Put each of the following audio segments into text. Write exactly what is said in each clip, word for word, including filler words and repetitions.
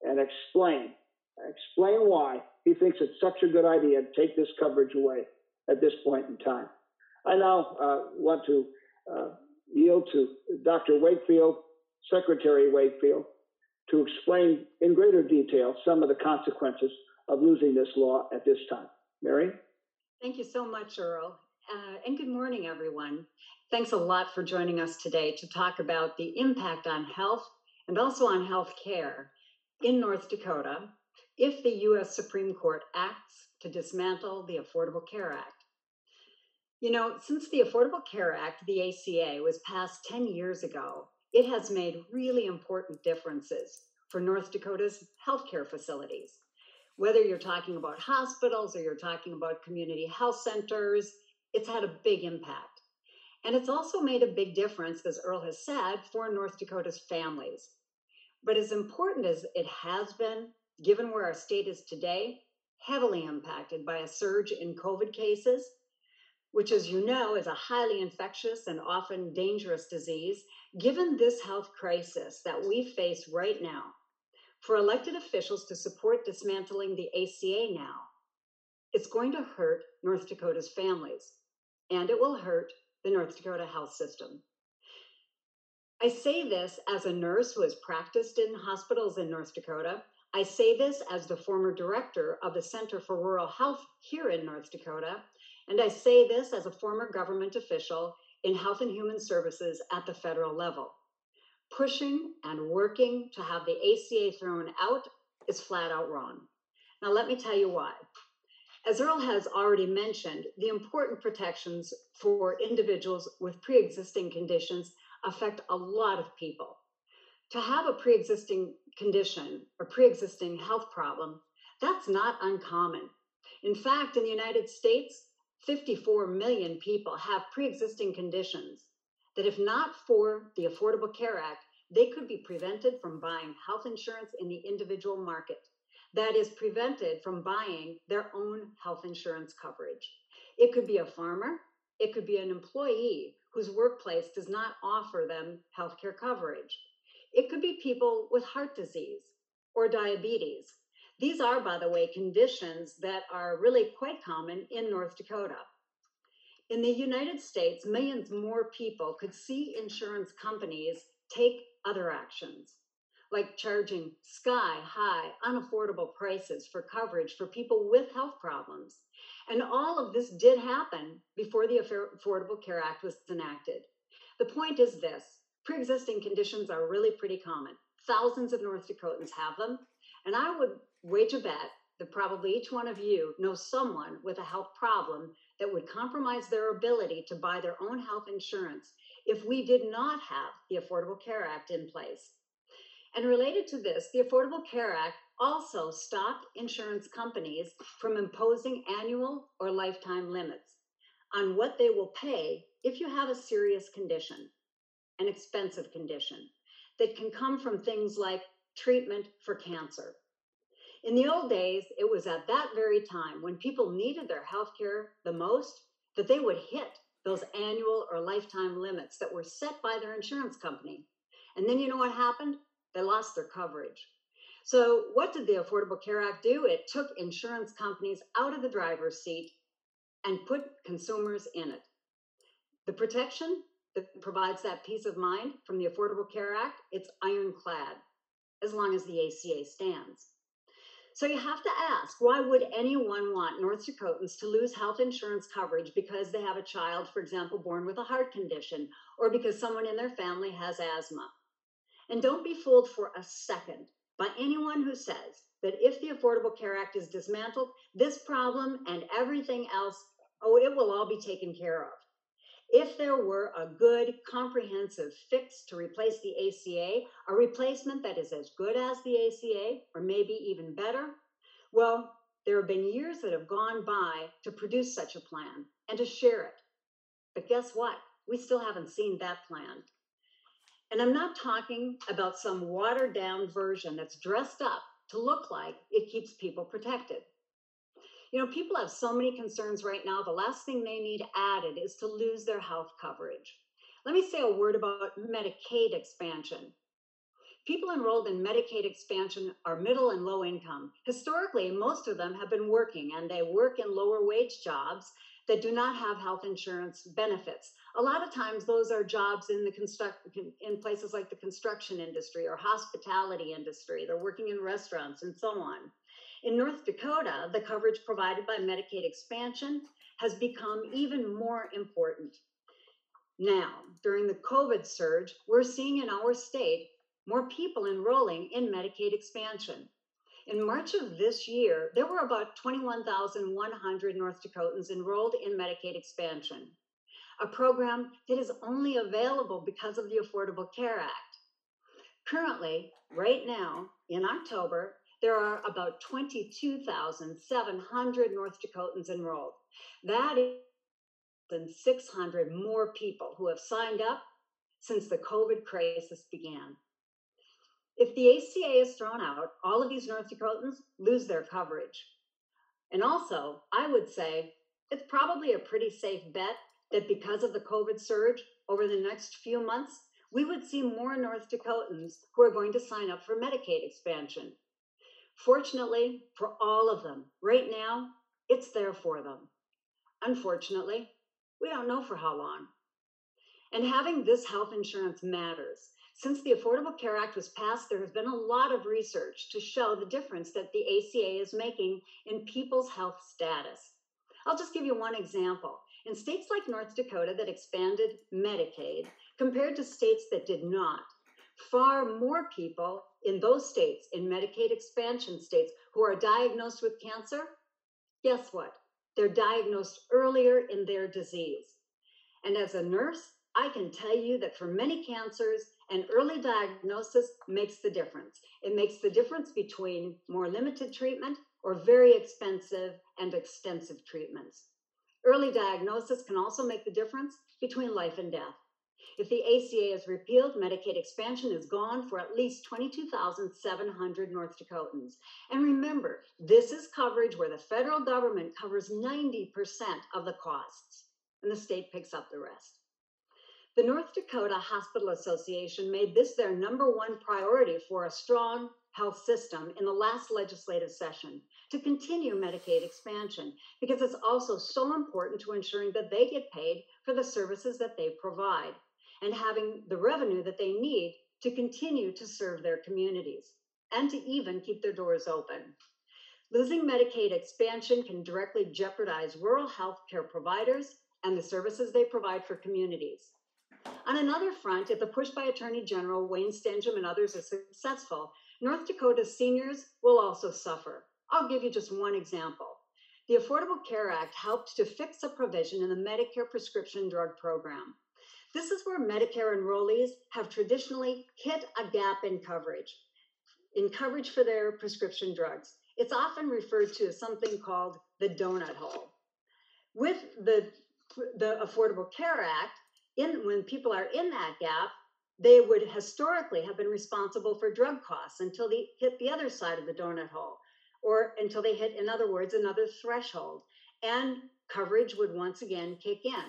and explain, explain why he thinks it's such a good idea to take this coverage away at this point in time. I now uh, want to uh, yield to Doctor Wakefield, Secretary Wakefield, to explain in greater detail some of the consequences of losing this law at this time. Mary? Thank you so much, Earl. Uh, and good morning, everyone. Thanks a lot for joining us today to talk about the impact on health and also on health care in North Dakota if the U S Supreme Court acts to dismantle the Affordable Care Act. You know, since the Affordable Care Act, the A C A, was passed ten years ago, it has made really important differences for North Dakota's healthcare facilities. Whether you're talking about hospitals or you're talking about community health centers, it's had a big impact. And it's also made a big difference, as Earl has said, for North Dakota's families. But as important as it has been, given where our state is today, heavily impacted by a surge in COVID cases, which, as you know, is a highly infectious and often dangerous disease, given this health crisis that we face right now, for elected officials to support dismantling the A C A now, it's going to hurt North Dakota's families, and it will hurt the North Dakota health system. I say this as a nurse who has practiced in hospitals in North Dakota. I say this as the former director of the Center for Rural Health here in North Dakota, and I say this as a former government official in Health and Human Services at the federal level. Pushing and working to have the A C A thrown out is flat out wrong. Now, let me tell you why. As Earl has already mentioned, the important protections for individuals with pre-existing conditions affect a lot of people. To have a pre-existing condition or pre-existing health problem, that's not uncommon. In fact, in the United States, fifty-four million people have pre-existing conditions that, if not for the Affordable Care Act, they could be prevented from buying health insurance in the individual market. That is, prevented from buying their own health insurance coverage. It could be a farmer, it could be an employee whose workplace does not offer them healthcare coverage. It could be people with heart disease or diabetes. These are, by the way, conditions that are really quite common in North Dakota. In the United States, millions more people could see insurance companies take other actions, like charging sky-high, unaffordable prices for coverage for people with health problems. And all of this did happen before the Affordable Care Act was enacted. The point is this: pre-existing conditions are really pretty common. Thousands of North Dakotans have them, and I would wager a bet that probably each one of you knows someone with a health problem that would compromise their ability to buy their own health insurance if we did not have the Affordable Care Act in place. And related to this, the Affordable Care Act also stopped insurance companies from imposing annual or lifetime limits on what they will pay if you have a serious condition, an expensive condition, that can come from things like treatment for cancer. In the old days, it was at that very time when people needed their health care the most that they would hit those annual or lifetime limits that were set by their insurance company. And then you know what happened? They lost their coverage. So what did the Affordable Care Act do? It took insurance companies out of the driver's seat and put consumers in it. The protection that provides that peace of mind from the Affordable Care Act, it's ironclad, as long as the A C A stands. So you have to ask, why would anyone want North Dakotans to lose health insurance coverage because they have a child, for example, born with a heart condition, or because someone in their family has asthma? And don't be fooled for a second by anyone who says that if the Affordable Care Act is dismantled, this problem and everything else, oh, it will all be taken care of. If there were a good, comprehensive fix to replace the A C A, a replacement that is as good as the A C A, or maybe even better, well, there have been years that have gone by to produce such a plan and to share it. But guess what? We still haven't seen that plan. And I'm not talking about some watered-down version that's dressed up to look like it keeps people protected. You know, people have so many concerns right now. The last thing they need added is to lose their health coverage. Let me say a word about Medicaid expansion. People enrolled in Medicaid expansion are middle and low income. Historically, most of them have been working, and they work in lower wage jobs that do not have health insurance benefits. A lot of times those are jobs in the construct in places like the construction industry or hospitality industry. They're working in restaurants and so on. In North Dakota, the coverage provided by Medicaid expansion has become even more important. Now, during the COVID surge, we're seeing in our state more people enrolling in Medicaid expansion. In March of this year, there were about twenty-one thousand one hundred North Dakotans enrolled in Medicaid expansion, a program that is only available because of the Affordable Care Act. Currently, right now, in October, there are about twenty-two thousand seven hundred North Dakotans enrolled. That is than six hundred more people who have signed up since the COVID crisis began. If the A C A is thrown out, all of these North Dakotans lose their coverage. And also, I would say it's probably a pretty safe bet that because of the COVID surge over the next few months, we would see more North Dakotans who are going to sign up for Medicaid expansion. Fortunately, for all of them, right now, it's there for them. Unfortunately, we don't know for how long. And having this health insurance matters. Since the Affordable Care Act was passed, there has been a lot of research to show the difference that the A C A is making in people's health status. I'll just give you one example. In states like North Dakota that expanded Medicaid, compared to states that did not, far more people in those states, in Medicaid expansion states, who are diagnosed with cancer, guess what? They're diagnosed earlier in their disease. And as a nurse, I can tell you that for many cancers, an early diagnosis makes the difference. It makes the difference between more limited treatment or very expensive and extensive treatments. Early diagnosis can also make the difference between life and death. If the A C A is repealed, Medicaid expansion is gone for at least twenty-two thousand seven hundred North Dakotans. And remember, this is coverage where the federal government covers ninety percent of the costs, and the state picks up the rest. The North Dakota Hospital Association made this their number one priority for a strong health system in the last legislative session to continue Medicaid expansion, because it's also so important to ensuring that they get paid for the services that they provide and having the revenue that they need to continue to serve their communities and to even keep their doors open. Losing Medicaid expansion can directly jeopardize rural health care providers and the services they provide for communities. On another front, if the push by Attorney General Wayne Stangeum and others is successful, North Dakota's seniors will also suffer. I'll give you just one example. The Affordable Care Act helped to fix a provision in the Medicare prescription drug program. This is where Medicare enrollees have traditionally hit a gap in coverage, in coverage for their prescription drugs. It's often referred to as something called the donut hole. With the, the Affordable Care Act, in, when people are in that gap, they would historically have been responsible for drug costs until they hit the other side of the donut hole, or until they hit, in other words, another threshold, and coverage would once again kick in.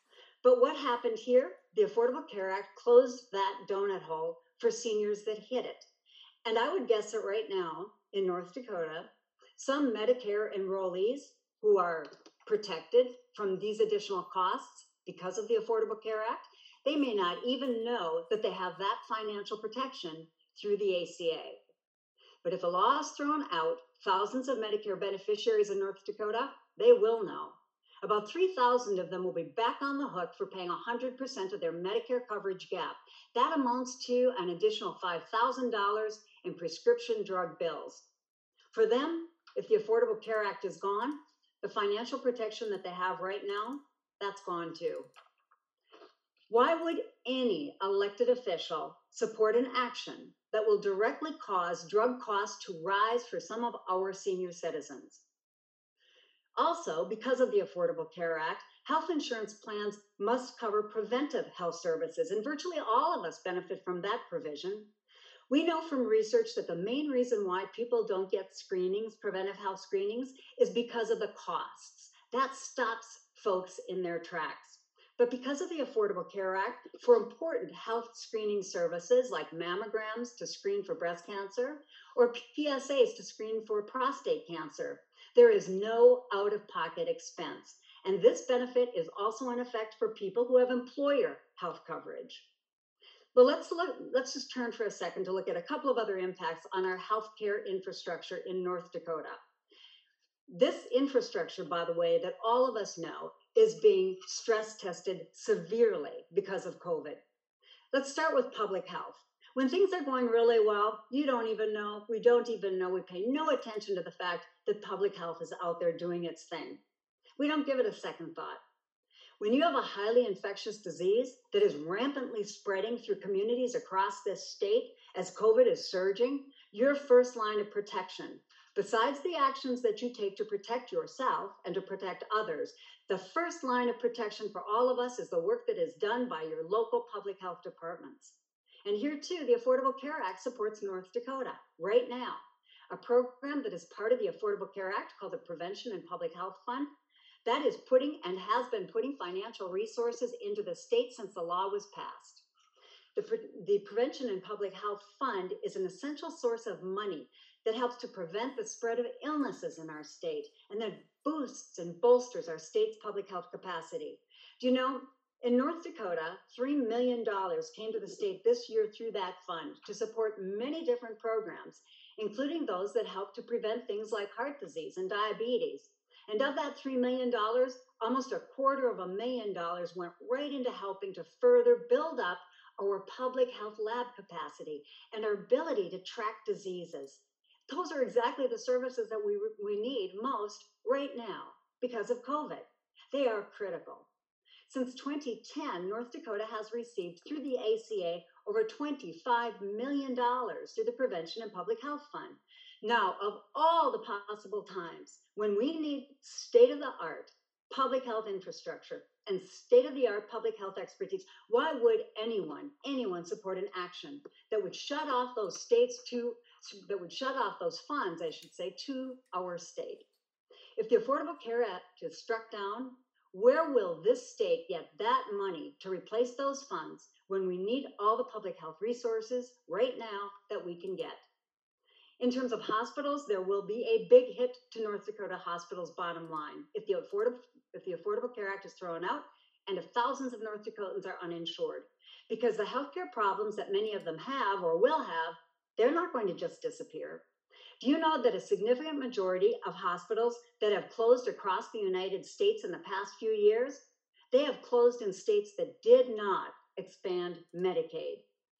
But what happened here? The Affordable Care Act closed that donut hole for seniors that hit it. And I would guess that right now in North Dakota, some Medicare enrollees who are protected from these additional costs because of the Affordable Care Act, they may not even know that they have that financial protection through the A C A. But if a law is thrown out, thousands of Medicare beneficiaries in North Dakota, they will know. About three thousand of them will be back on the hook for paying one hundred percent of their Medicare coverage gap. That amounts to an additional five thousand dollars in prescription drug bills. For them, if the Affordable Care Act is gone, the financial protection that they have right now, that's gone too. Why would any elected official support an action that will directly cause drug costs to rise for some of our senior citizens? Also, because of the Affordable Care Act, health insurance plans must cover preventive health services, and virtually all of us benefit from that provision. We know from research that the main reason why people don't get screenings, preventive health screenings, is because of the costs. That stops folks in their tracks. But because of the Affordable Care Act, for important health screening services like mammograms to screen for breast cancer or P S As to screen for prostate cancer, there is no out-of-pocket expense. And this benefit is also in effect for people who have employer health coverage. But let's look, let's just turn for a second to look at a couple of other impacts on our healthcare infrastructure in North Dakota. This infrastructure, by the way, that all of us know, is being stress tested severely because of COVID. Let's start with public health. When things are going really well, you don't even know, we don't even know, we pay no attention to the fact that public health is out there doing its thing. We don't give it a second thought. When you have a highly infectious disease that is rampantly spreading through communities across this state as COVID is surging, your first line of protection, besides the actions that you take to protect yourself and to protect others, the first line of protection for all of us is the work that is done by your local public health departments. And here too, the Affordable Care Act supports North Dakota right now. A program that is part of the Affordable Care Act called the Prevention and Public Health Fund that is putting and has been putting financial resources into the state since the law was passed. The, Pre- the Prevention and Public Health Fund is an essential source of money that helps to prevent the spread of illnesses in our state and that boosts and bolsters our state's public health capacity. Do you know, in North Dakota, three million dollars came to the state this year through that fund to support many different programs, including those that help to prevent things like heart disease and diabetes. And of that three million dollars, almost a quarter of a million dollars went right into helping to further build up our public health lab capacity and our ability to track diseases. Those are exactly the services that we, we need most right now because of COVID. They are critical. Since twenty ten, North Dakota has received through the A C A over twenty-five million dollars through the Prevention and Public Health Fund. Now, of all the possible times when we need state-of-the-art public health infrastructure and state-of-the-art public health expertise, why would anyone, anyone support an action that would shut off those states to, that would shut off those funds, I should say, to our state? If the Affordable Care Act is struck down, where will this state get that money to replace those funds when we need all the public health resources right now that we can get? In terms of hospitals, there will be a big hit to North Dakota hospitals' bottom line if the Affordable, if the Affordable Care Act is thrown out and if thousands of North Dakotans are uninsured. Because the healthcare problems that many of them have or will have, they're not going to just disappear. Do you know that a significant majority of hospitals that have closed across the United States in the past few years, they have closed in states that did not expand Medicaid?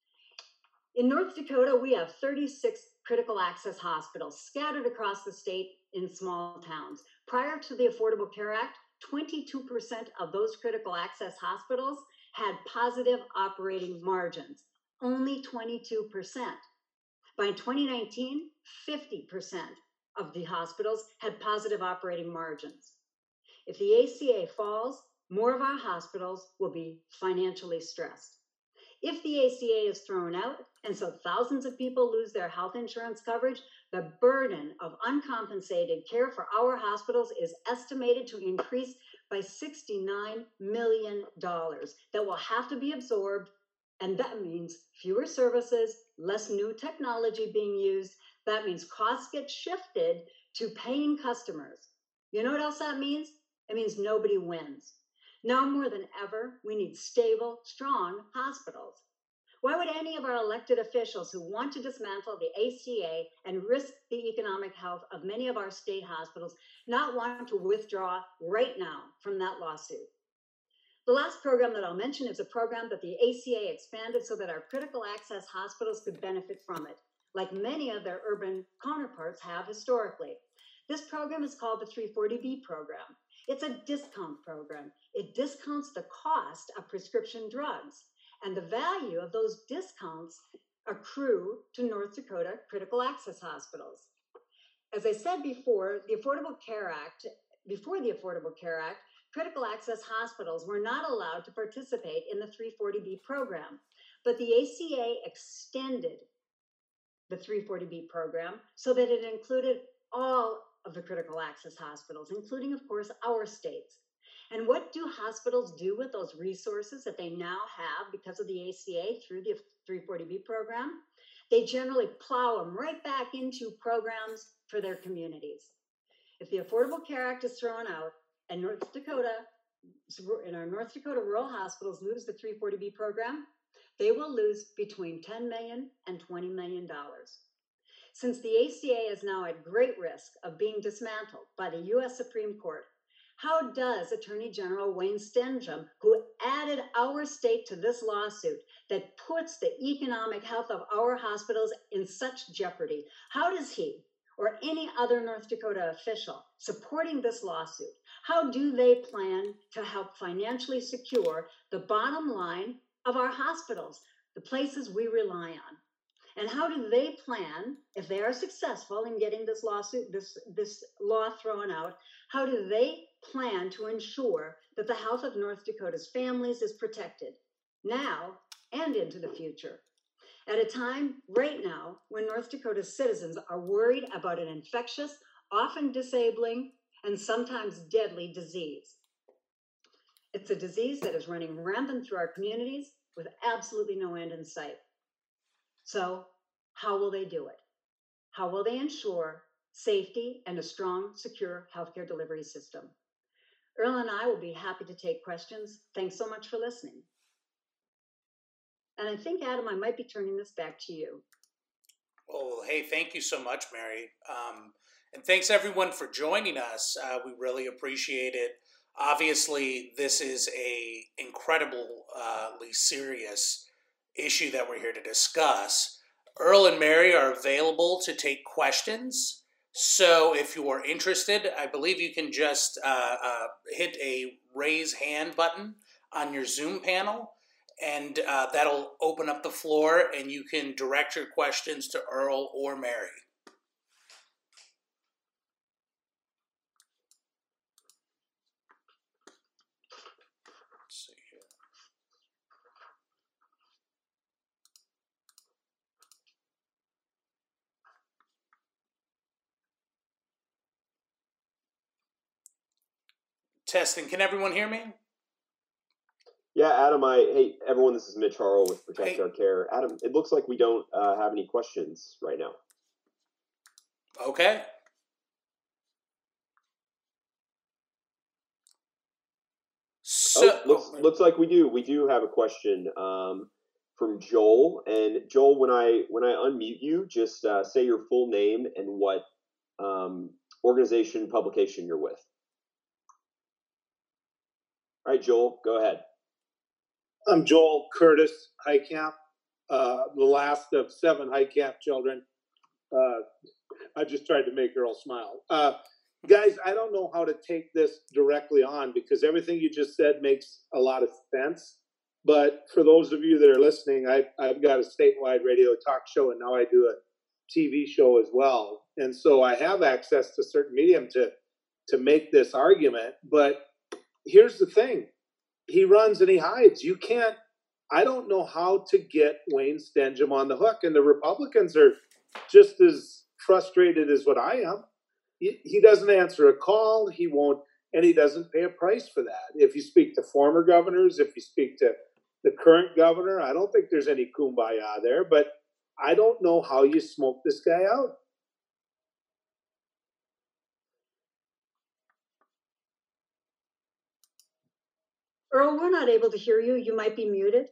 In North Dakota, we have thirty-six critical access hospitals scattered across the state in small towns. Prior to the Affordable Care Act, twenty-two percent of those critical access hospitals had positive operating margins, only twenty-two percent. By twenty nineteen, fifty percent of the hospitals had positive operating margins. If the A C A falls, more of our hospitals will be financially stressed. If the A C A is thrown out, and so thousands of people lose their health insurance coverage, the burden of uncompensated care for our hospitals is estimated to increase by sixty-nine million dollars that will have to be absorbed, and that means fewer services, less new technology being used. That means costs get shifted to paying customers. You know what else that means? It means nobody wins. Now more than ever, we need stable, strong hospitals. Why would any of our elected officials who want to dismantle the A C A and risk the economic health of many of our state hospitals not want to withdraw right now from that lawsuit? The last program that I'll mention is a program that the A C A expanded so that our critical access hospitals could benefit from it, like many of their urban counterparts have historically. This program is called the three forty B program. It's a discount program. It discounts the cost of prescription drugs, and the value of those discounts accrue to North Dakota critical access hospitals. As I said before, the Affordable Care Act, before the Affordable Care Act, critical access hospitals were not allowed to participate in the three forty B program, but the A C A extended the three forty B program so that it included all of the critical access hospitals, including, of course, our states. And what do hospitals do with those resources that they now have because of the A C A through the three forty B program? They generally plow them right back into programs for their communities. If the Affordable Care Act is thrown out and North Dakota, in our North Dakota rural hospitals lose the three forty B program, they will lose between ten million dollars and twenty million dollars. Since the A C A is now at great risk of being dismantled by the U S Supreme Court, how does Attorney General Wayne Stenjum, who added our state to this lawsuit that puts the economic health of our hospitals in such jeopardy, how does he or any other North Dakota official supporting this lawsuit, how do they plan to help financially secure the bottom line of our hospitals, the places we rely on? And how do they plan, if they are successful in getting this lawsuit, this, this law thrown out, how do they plan to ensure that the health of North Dakota's families is protected now and into the future? At a time right now when North Dakota's citizens are worried about an infectious, often disabling, and sometimes deadly disease. It's a disease that is running rampant through our communities with absolutely no end in sight. So how will they do it? How will they ensure safety and a strong, secure healthcare delivery system? Earl and I will be happy to take questions. Thanks so much for listening. And I think, Adam, I might be turning this back to you. Well, hey, thank you so much, Mary. Um, and thanks, everyone, for joining us. Uh, we really appreciate it. Obviously, this is a incredibly serious issue that we're here to discuss. Earl and Mary are available to take questions. So if you are interested, I believe you can just uh, uh, hit a raise hand button on your Zoom panel, and uh, that'll open up the floor, and you can direct your questions to Earl or Mary. Let's see here. Testing. Can everyone hear me? Yeah, Adam, I, hey, everyone, this is Mitch Harrell with Protect Hey. Our Care. Adam, it looks like we don't uh, have any questions right now. Okay. So, oh, looks, oh, looks like we do. We do have a question um, from Joel. And Joel, when I when I unmute you, just uh, say your full name and what um, organization, publication you're with. All right, Joel, go ahead. I'm Joel Curtis Heitkamp, uh, the last of seven Heitkamp children. Uh, I just tried to make Earl smile. Uh, guys, I don't know how to take this directly on because everything you just said makes a lot of sense. But for those of you that are listening, I, I've got a statewide radio talk show, and now I do a T V show as well. And so I have access to certain medium to, to make this argument. But here's the thing. He runs and he hides. You can't, I don't know how to get Wayne Stenjum on the hook. And the Republicans are just as frustrated as what I am. He, he doesn't answer a call. He won't, and he doesn't pay a price for that. If you speak to former governors, if you speak to the current governor, I don't think there's any kumbaya there, but I don't know how you smoke this guy out. Earl, we're not able to hear you. You might be muted.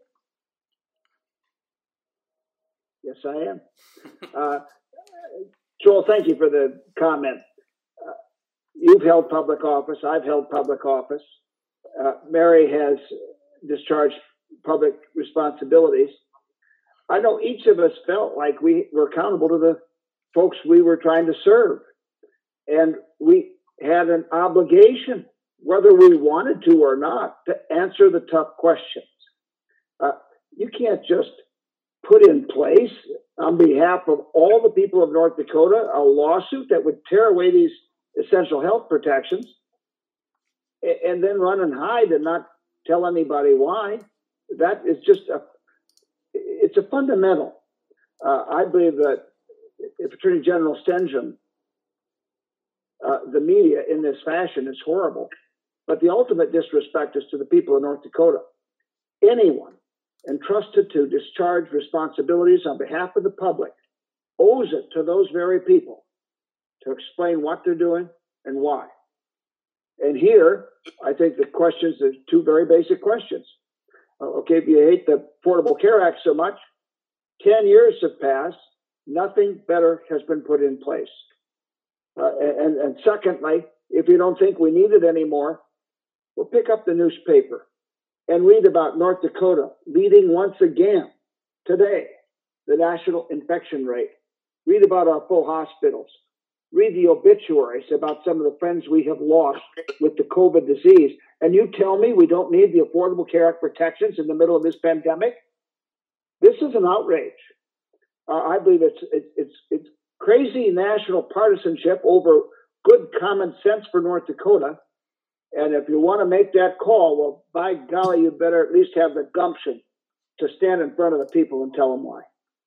Yes, I am. Uh, Joel, thank you for the comment. Uh, you've held public office. I've held public office. Uh, Mary has discharged public responsibilities. I know each of us felt like we were accountable to the folks we were trying to serve. And we had an obligation, whether we wanted to or not, to answer the tough questions. Uh, you can't just put in place, on behalf of all the people of North Dakota, a lawsuit that would tear away these essential health protections and then run and hide and not tell anybody why. That is just a, it's a fundamental. Uh, I believe that if Attorney General Stenjum, uh, the media in this fashion is horrible. But the ultimate disrespect is to the people of North Dakota. Anyone entrusted to discharge responsibilities on behalf of the public owes it to those very people to explain what they're doing and why. And here, I think the questions are two very basic questions. Uh, okay, if you hate the Affordable Care Act so much, ten years have passed, nothing better has been put in place. Uh, and, and secondly, if you don't think we need it anymore, well, pick up the newspaper and read about North Dakota leading once again today the national infection rate. Read about our full hospitals. Read the obituaries about some of the friends we have lost with the COVID disease. And you tell me we don't need the Affordable Care Act protections in the middle of this pandemic? This is an outrage. Uh, I believe it's, it, it's, it's crazy national partisanship over good common sense for North Dakota. And if you want to make that call, well, by golly, you better at least have the gumption to stand in front of the people and tell them why.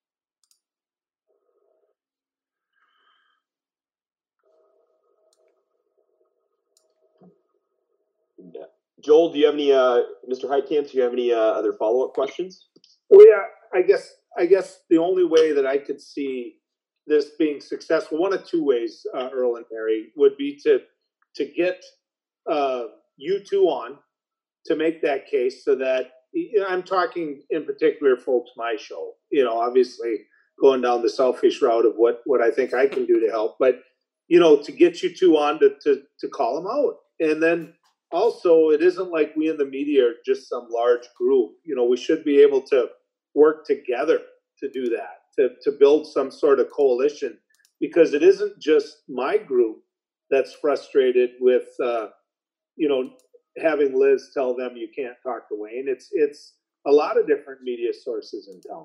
Yeah. Joel, do you have any, uh, Mister Heitkamp, do you have any uh, other follow-up questions? Well, yeah, I guess I guess the only way that I could see this being successful, one of two ways, uh, Earl and Mary, would be to to get uh, you two on to make that case, so that, you know, I'm talking in particular, folks, my show. You know, obviously going down the selfish route of what what I think I can do to help, but you know, to get you two on to to to call them out, and then. Also, it isn't like we in the media are just some large group. You know, we should be able to work together to do that, to, to build some sort of coalition, because it isn't just my group that's frustrated with, uh, you know, having Liz tell them you can't talk to Wayne. It's, it's a lot of different media sources in town.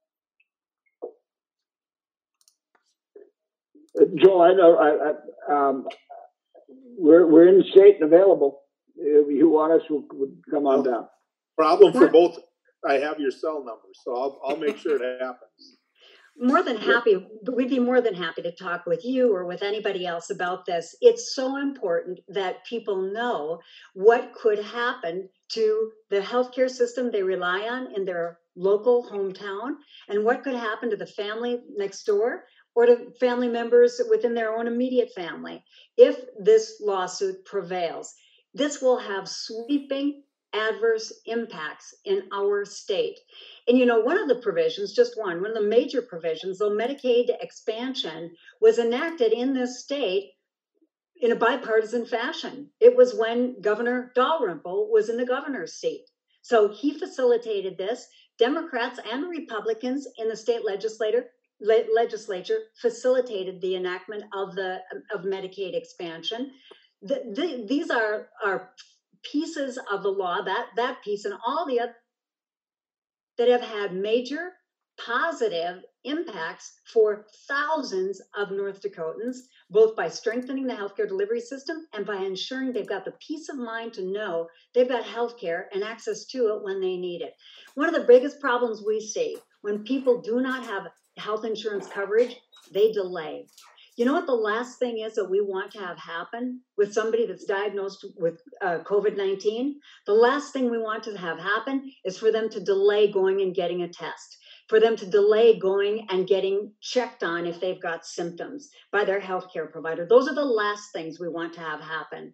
Joel, I know I, I, um, we're, we're in state and available. If you want us, we'll, we'll come on down. Problem for both. I have your cell number, so I'll, I'll make sure it happens. More than happy. We'd be more than happy to talk with you or with anybody else about this. It's so important that people know what could happen to the healthcare system they rely on in their local hometown, and what could happen to the family next door or to family members within their own immediate family if this lawsuit prevails. This will have sweeping adverse impacts in our state. And you know, one of the provisions, just one, one of the major provisions, though Medicaid expansion was enacted in this state in a bipartisan fashion. It was when Governor Dalrymple was in the governor's seat. So he facilitated this. Democrats and Republicans in the state legislature le- legislature facilitated the enactment of the of Medicaid expansion. The, the, these are, are pieces of the law, that, that piece and all the other that have had major positive impacts for thousands of North Dakotans, both by strengthening the healthcare delivery system and by ensuring they've got the peace of mind to know they've got healthcare and access to it when they need it. One of the biggest problems we see when people do not have health insurance coverage, they delay. You know what the last thing is that we want to have happen with somebody that's diagnosed with uh, COVID nineteen? The last thing we want to have happen is for them to delay going and getting a test, for them to delay going and getting checked on if they've got symptoms by their healthcare provider. Those are the last things we want to have happen.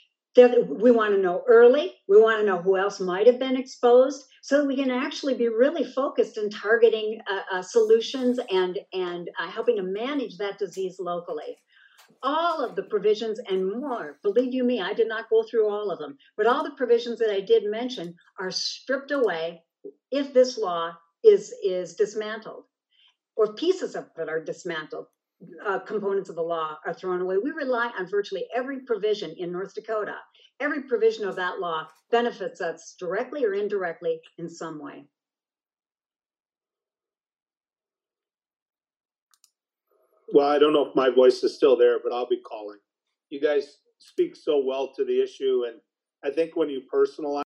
We want to know early. We want to know who else might have been exposed so that we can actually be really focused in targeting uh, uh, solutions and, and uh, helping to manage that disease locally. All of the provisions and more, believe you me, I did not go through all of them, but all the provisions that I did mention are stripped away if this law is, is dismantled, or pieces of it are dismantled. Uh, components of the law are thrown away. We rely on virtually every provision in North Dakota. Every provision of that law benefits us directly or indirectly in some way. Well, I don't know if my voice is still there, but I'll be calling. You guys speak so well to the issue, and I think when you personalize